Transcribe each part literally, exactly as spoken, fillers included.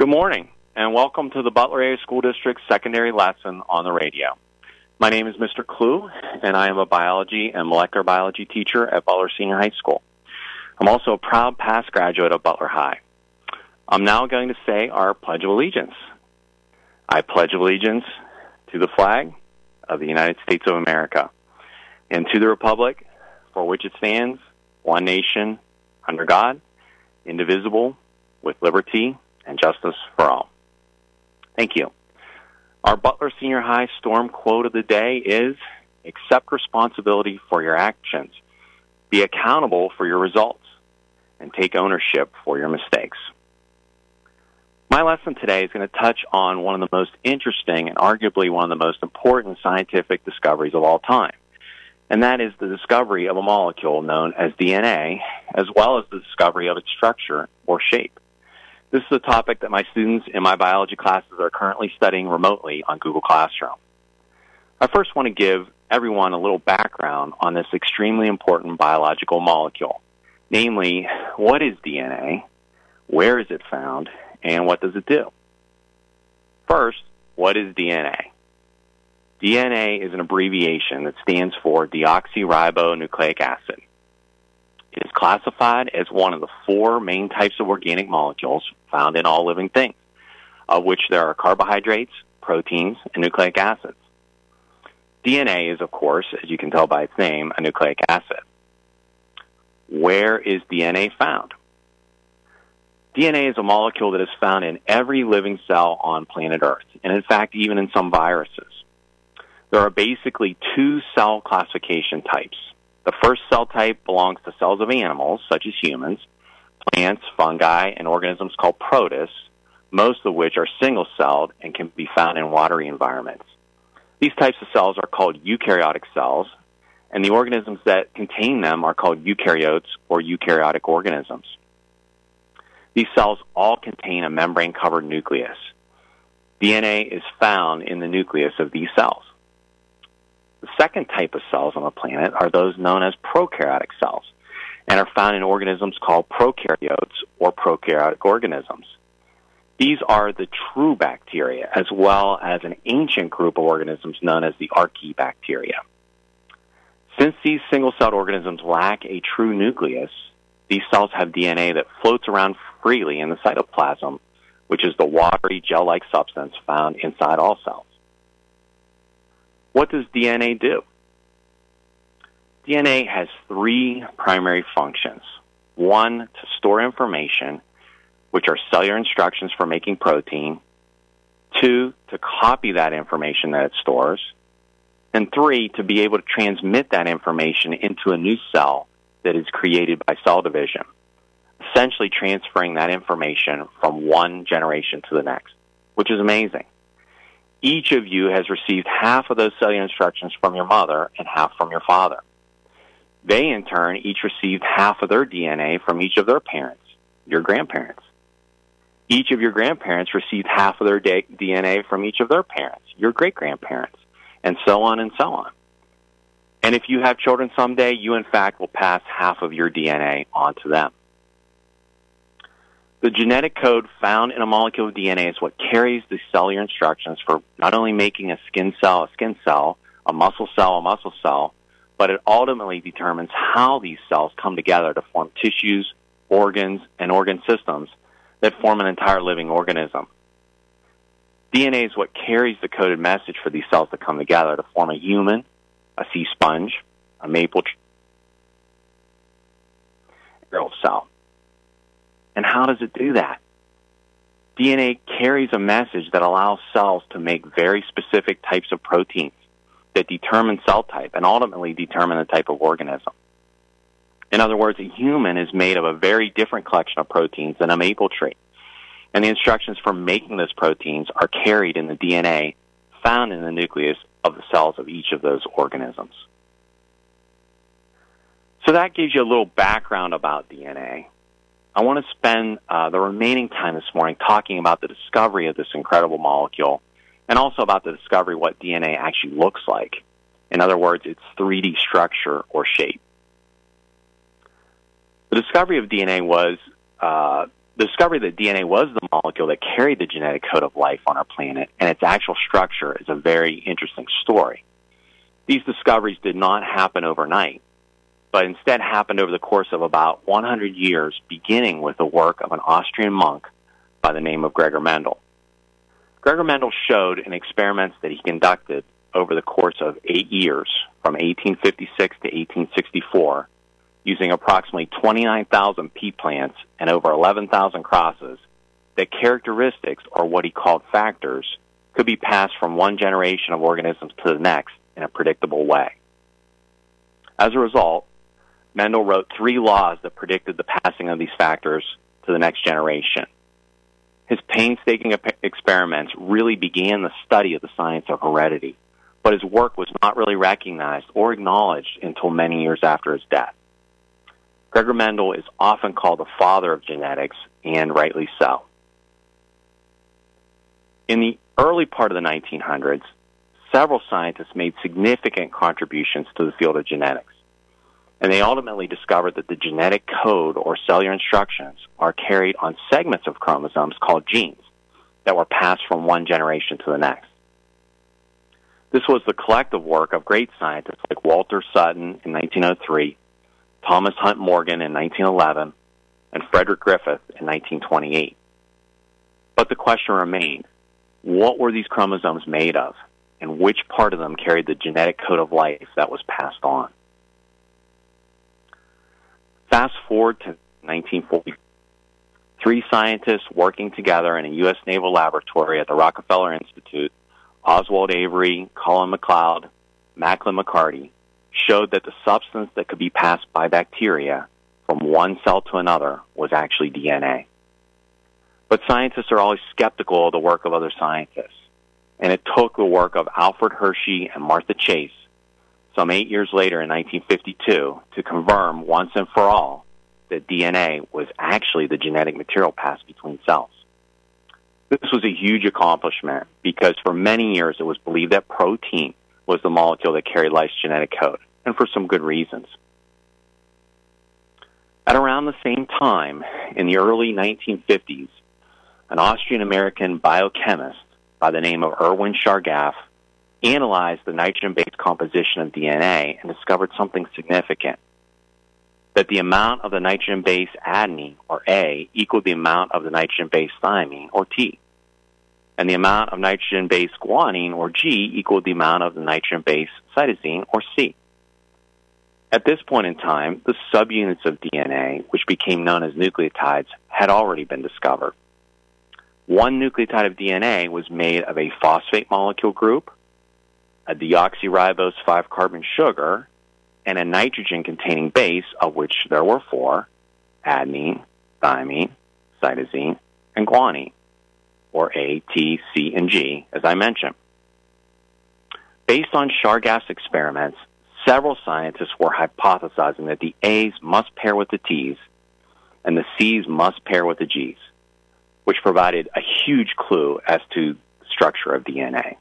Good morning, and welcome to the Butler Area School District's secondary lesson on the radio. My name is Mister Clue, and I am a biology and molecular biology teacher at Butler Senior High School. I'm also a proud past graduate of Butler High. I'm now going to say our Pledge of Allegiance. I pledge allegiance to the flag of the United States of America and to the republic for which it stands, one nation, under God, indivisible, with liberty and justice for all. Thank you. Our Butler Senior High storm quote of the day is, accept responsibility for your actions, be accountable for your results, and take ownership for your mistakes. My lesson today is going to touch on one of the most interesting and arguably one of the most important scientific discoveries of all time, and that is the discovery of a molecule known as D N A, as well as the discovery of its structure or shape. This is a topic that my students in my biology classes are currently studying remotely on Google Classroom. I first want to give everyone a little background on this extremely important biological molecule, namely, what is D N A, where is it found, and what does it do? First, what is D N A? D N A is an abbreviation that stands for deoxyribonucleic acid. It is classified as one of the four main types of organic molecules found in all living things, of which there are carbohydrates, proteins, and nucleic acids. D N A is, of course, as you can tell by its name, a nucleic acid. Where is D N A found? D N A is a molecule that is found in every living cell on planet Earth, and in fact, even in some viruses. There are basically two cell classification types. The first cell type belongs to cells of animals, such as humans, plants, fungi, and organisms called protists, most of which are single-celled and can be found in watery environments. These types of cells are called eukaryotic cells, and the organisms that contain them are called eukaryotes or eukaryotic organisms. These cells all contain a membrane-covered nucleus. D N A is found in the nucleus of these cells. The second type of cells on the planet are those known as prokaryotic cells and are found in organisms called prokaryotes or prokaryotic organisms. These are the true bacteria, as well as an ancient group of organisms known as the archaebacteria. Since these single-celled organisms lack a true nucleus, these cells have D N A that floats around freely in the cytoplasm, which is the watery gel-like substance found inside all cells. What does D N A do? D N A has three primary functions. One, to store information, which are cellular instructions for making protein. Two, to copy that information that it stores. And three, to be able to transmit that information into a new cell that is created by cell division, essentially transferring that information from one generation to the next, which is amazing. Each of you has received half of those cellular instructions from your mother and half from your father. They, in turn, each received half of their D N A from each of their parents, your grandparents. Each of your grandparents received half of their D N A from each of their parents, your great-grandparents, and so on and so on. And if you have children someday, you, in fact, will pass half of your D N A on to them. The genetic code found in a molecule of D N A is what carries the cellular instructions for not only making a skin cell a skin cell, a muscle cell a muscle cell, but it ultimately determines how these cells come together to form tissues, organs, and organ systems that form an entire living organism. D N A is what carries the coded message for these cells to come together to form a human, a sea sponge, a maple tree cell. And how does it do that? D N A carries a message that allows cells to make very specific types of proteins that determine cell type and ultimately determine the type of organism. In other words, a human is made of a very different collection of proteins than a maple tree. And the instructions for making those proteins are carried in the D N A found in the nucleus of the cells of each of those organisms. So that gives you a little background about D N A. I want to spend uh, the remaining time this morning talking about the discovery of this incredible molecule and also about the discovery of what D N A actually looks like. In other words, its three D structure or shape. The discovery of D N A was uh, The discovery that D N A was the molecule that carried the genetic code of life on our planet and its actual structure is a very interesting story. These discoveries did not happen overnight, but instead happened over the course of about one hundred years, beginning with the work of an Austrian monk by the name of Gregor Mendel. Gregor Mendel showed in experiments that he conducted over the course of eight years, from eighteen fifty-six to eighteen sixty-four, using approximately twenty-nine thousand pea plants and over eleven thousand crosses, that characteristics, or what he called factors, could be passed from one generation of organisms to the next in a predictable way. As a result, Mendel wrote three laws that predicted the passing of these factors to the next generation. His painstaking experiments really began the study of the science of heredity, but his work was not really recognized or acknowledged until many years after his death. Gregor Mendel is often called the father of genetics, and rightly so. In the early part of the nineteen hundreds, several scientists made significant contributions to the field of genetics, and they ultimately discovered that the genetic code or cellular instructions are carried on segments of chromosomes called genes that were passed from one generation to the next. This was the collective work of great scientists like Walter Sutton in nineteen oh three, Thomas Hunt Morgan in nineteen eleven, and Frederick Griffith in nineteen twenty-eight. But the question remained, what were these chromosomes made of, and which part of them carried the genetic code of life that was passed on? Fast forward to nineteen forty. Three scientists working together in a U S Naval laboratory at the Rockefeller Institute, Oswald Avery, Colin McLeod, Macklin McCarty, showed that the substance that could be passed by bacteria from one cell to another was actually D N A. But scientists are always skeptical of the work of other scientists, and it took the work of Alfred Hershey and Martha Chase some eight years later in nineteen fifty-two to confirm once and for all that D N A was actually the genetic material passed between cells. This was a huge accomplishment because for many years it was believed that protein was the molecule that carried life's genetic code, and for some good reasons. At around the same time, in the early nineteen fifties, an Austrian-American biochemist by the name of Erwin Chargaff analyzed the nitrogen-based composition of D N A and discovered something significant, that the amount of the nitrogen-based adenine, or A, equaled the amount of the nitrogen-based thymine, or T, and the amount of nitrogen-based guanine, or G, equaled the amount of the nitrogen-based cytosine, or C. At this point in time, the subunits of D N A, which became known as nucleotides, had already been discovered. One nucleotide of D N A was made of a phosphate molecule group, a deoxyribose five carbon sugar, and a nitrogen-containing base, of which there were four: adenine, thymine, cytosine, and guanine, or A, T, C, and G, as I mentioned. Based on Chargaff's experiments, several scientists were hypothesizing that the A's must pair with the T's and the C's must pair with the G's, which provided a huge clue as to the structure of D N A.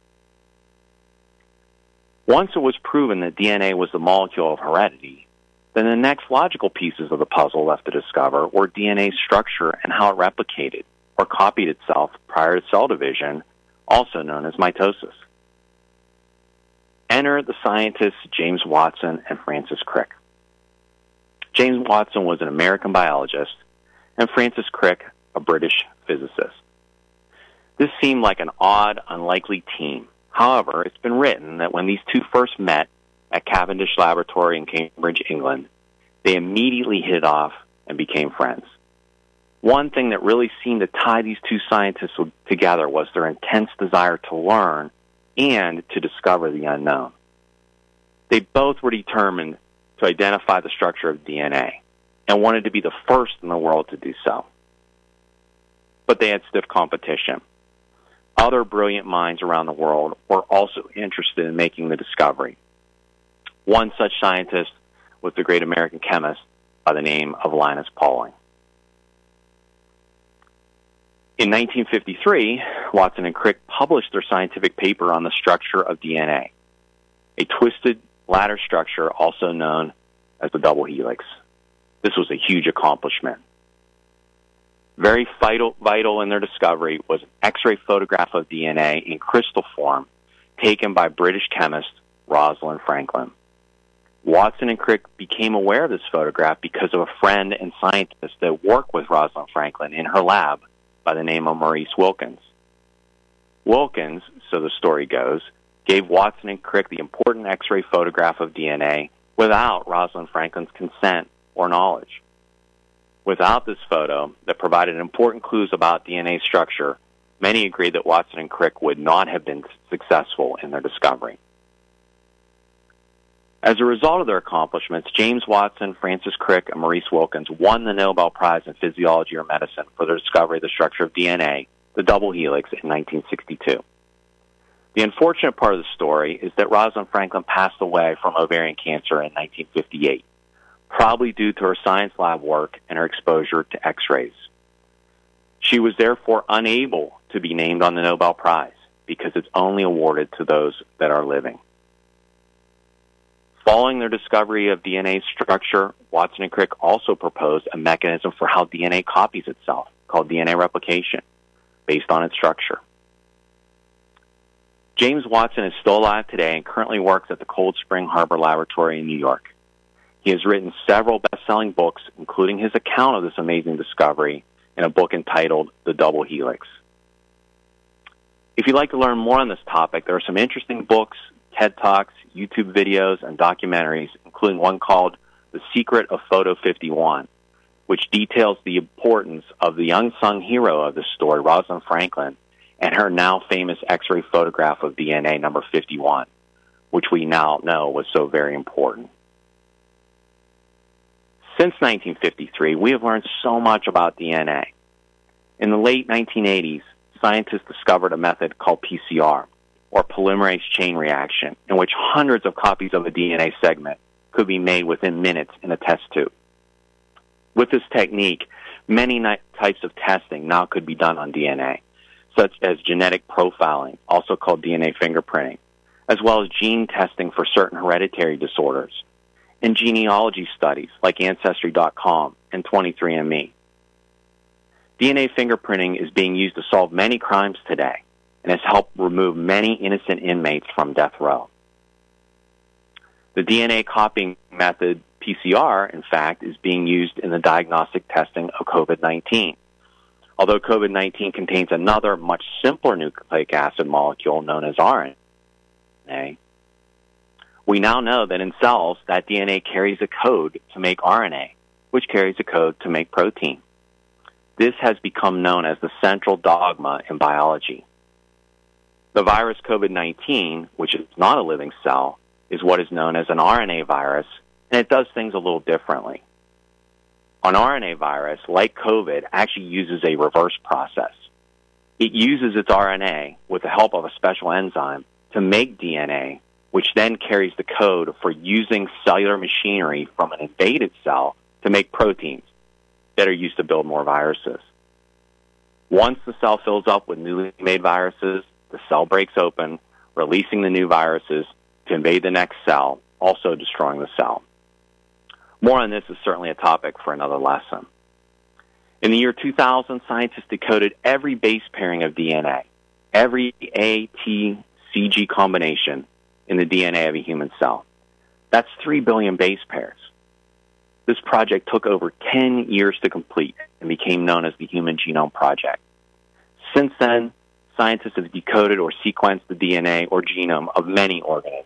Once it was proven that D N A was the molecule of heredity, then the next logical pieces of the puzzle left to discover were D N A's structure and how it replicated or copied itself prior to cell division, also known as mitosis. Enter the scientists James Watson and Francis Crick. James Watson was an American biologist, and Francis Crick a British physicist. This seemed like an odd, unlikely team. However, it's been written that when these two first met at Cavendish Laboratory in Cambridge, England, they immediately hit it off and became friends. One thing that really seemed to tie these two scientists together was their intense desire to learn and to discover the unknown. They both were determined to identify the structure of D N A and wanted to be the first in the world to do so. But they had stiff competition. Other brilliant minds around the world were also interested in making the discovery. One such scientist was the great American chemist by the name of Linus Pauling. In nineteen fifty-three, Watson and Crick published their scientific paper on the structure of D N A, a twisted ladder structure also known as the double helix. This was a huge accomplishment. Very vital, vital in their discovery was an X-ray photograph of D N A in crystal form taken by British chemist Rosalind Franklin. Watson and Crick became aware of this photograph because of a friend and scientist that worked with Rosalind Franklin in her lab by the name of Maurice Wilkins. Wilkins, so the story goes, gave Watson and Crick the important X-ray photograph of D N A without Rosalind Franklin's consent or knowledge. Without this photo that provided important clues about D N A structure, many agreed that Watson and Crick would not have been successful in their discovery. As a result of their accomplishments, James Watson, Francis Crick, and Maurice Wilkins won the Nobel Prize in Physiology or Medicine for their discovery of the structure of D N A, the double helix, in nineteen sixty-two. The unfortunate part of the story is that Rosalind Franklin passed away from ovarian cancer in nineteen fifty-eight, probably due to her science lab work and her exposure to X-rays. She was therefore unable to be named on the Nobel Prize because it's only awarded to those that are living. Following their discovery of D N A structure, Watson and Crick also proposed a mechanism for how D N A copies itself, called D N A replication, based on its structure. James Watson is still alive today and currently works at the Cold Spring Harbor Laboratory in New York. He has written several best-selling books, including his account of this amazing discovery in a book entitled The Double Helix. If you'd like to learn more on this topic, there are some interesting books, TED Talks, YouTube videos, and documentaries, including one called The Secret of Photo fifty-one, which details the importance of the unsung hero of this story, Rosalind Franklin, and her now famous X-ray photograph of D N A number fifty-one, which we now know was so very important. Since nineteen fifty-three, we have learned so much about D N A. In the late nineteen eighties, scientists discovered a method called P C R, or polymerase chain reaction, in which hundreds of copies of a D N A segment could be made within minutes in a test tube. With this technique, many types of testing now could be done on D N A, such as genetic profiling, also called D N A fingerprinting, as well as gene testing for certain hereditary disorders, and genealogy studies like Ancestry dot com and twenty-three and me. D N A fingerprinting is being used to solve many crimes today and has helped remove many innocent inmates from death row. The D N A copying method, P C R, in fact, is being used in the diagnostic testing of COVID nineteen. Although COVID nineteen contains another, much simpler nucleic acid molecule known as R N A, we now know that in cells, that D N A carries a code to make R N A, which carries a code to make protein. This has become known as the central dogma in biology. The virus COVID nineteen, which is not a living cell, is what is known as an R N A virus, and it does things a little differently. An R N A virus, like COVID, actually uses a reverse process. It uses its R N A with the help of a special enzyme to make D N A, which then carries the code for using cellular machinery from an invaded cell to make proteins that are used to build more viruses. Once the cell fills up with newly made viruses, the cell breaks open, releasing the new viruses to invade the next cell, also destroying the cell. More on this is certainly a topic for another lesson. In the year two thousand, scientists decoded every base pairing of D N A, every A T C G combination in the D N A of a human cell. That's three billion base pairs. This project took over ten years to complete and became known as the Human Genome Project. Since then, scientists have decoded or sequenced the D N A or genome of many organisms.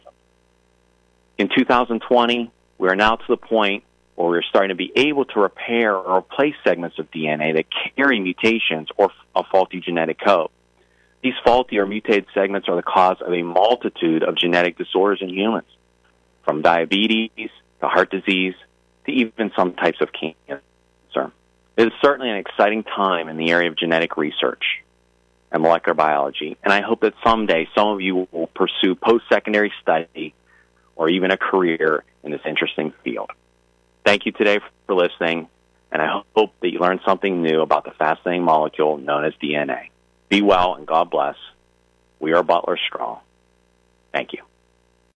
In two thousand twenty, we are now to the point where we're starting to be able to repair or replace segments of D N A that carry mutations or a faulty genetic code. These faulty or mutated segments are the cause of a multitude of genetic disorders in humans, from diabetes to heart disease to even some types of cancer. It is certainly an exciting time in the area of genetic research and molecular biology, and I hope that someday some of you will pursue post-secondary study or even a career in this interesting field. Thank you today for listening, and I hope that you learned something new about the fascinating molecule known as D N A. Be well and God bless. We are Butler Straw. Thank you.